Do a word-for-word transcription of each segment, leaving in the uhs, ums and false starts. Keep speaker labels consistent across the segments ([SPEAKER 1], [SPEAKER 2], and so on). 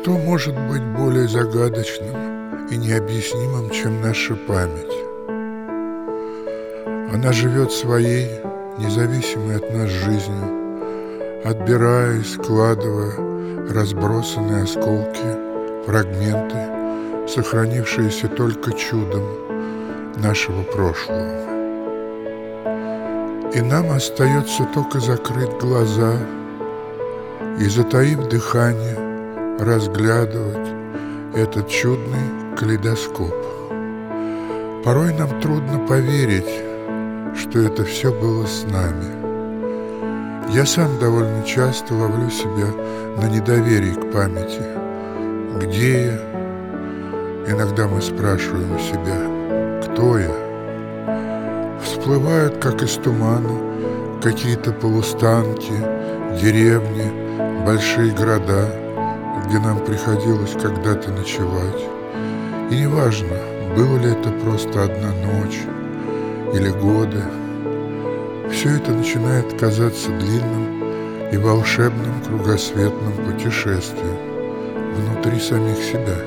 [SPEAKER 1] Что может быть более загадочным и необъяснимым, чем наша память? Она живет своей, независимой от нас жизнью, отбирая и складывая разбросанные осколки, фрагменты, сохранившиеся только чудом нашего прошлого. И нам остается только закрыть глаза и, затаив дыхание, разглядывать этот чудный калейдоскоп. Порой нам трудно поверить, что это все было с нами. Я сам довольно часто ловлю себя на недоверии к памяти. Где я? Иногда мы спрашиваем себя, кто я? Всплывают, как из тумана, какие-то полустанки, деревни, большие города, где нам приходилось когда-то ночевать. И неважно, было ли это просто одна ночь или годы, все это начинает казаться длинным и волшебным кругосветным путешествием внутри самих себя.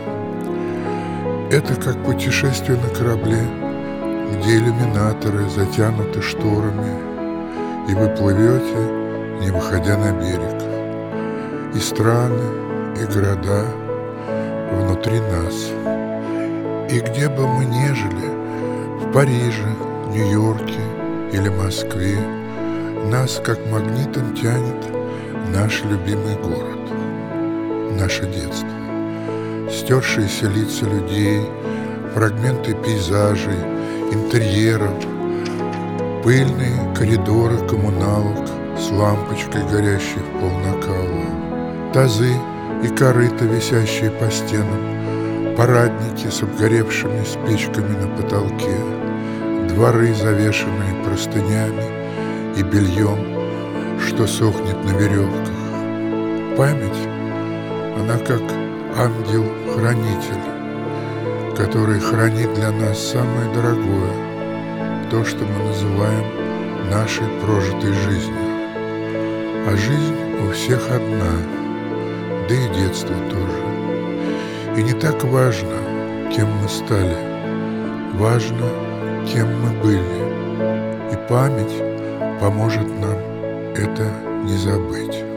[SPEAKER 1] Это как путешествие на корабле, где иллюминаторы затянуты шторами, и вы плывете, не выходя на берег. И страны, и города внутри нас. И где бы мы ни жили, в Париже, Нью-Йорке или Москве, нас как магнитом тянет наш любимый город, наше детство. Стершиеся лица людей, фрагменты пейзажей, интерьеров, пыльные коридоры коммуналок с лампочкой, горящей в полнакала, тазы и корыта, висящие по стенам, парадники с обгоревшими спичками на потолке, дворы, завешенные простынями и бельем, что сохнет на веревках. Память, она как ангел-хранитель, который хранит для нас самое дорогое, то, что мы называем нашей прожитой жизнью. А жизнь у всех одна, да и детство тоже. И не так важно, кем мы стали, важно, кем мы были. И память поможет нам это не забыть.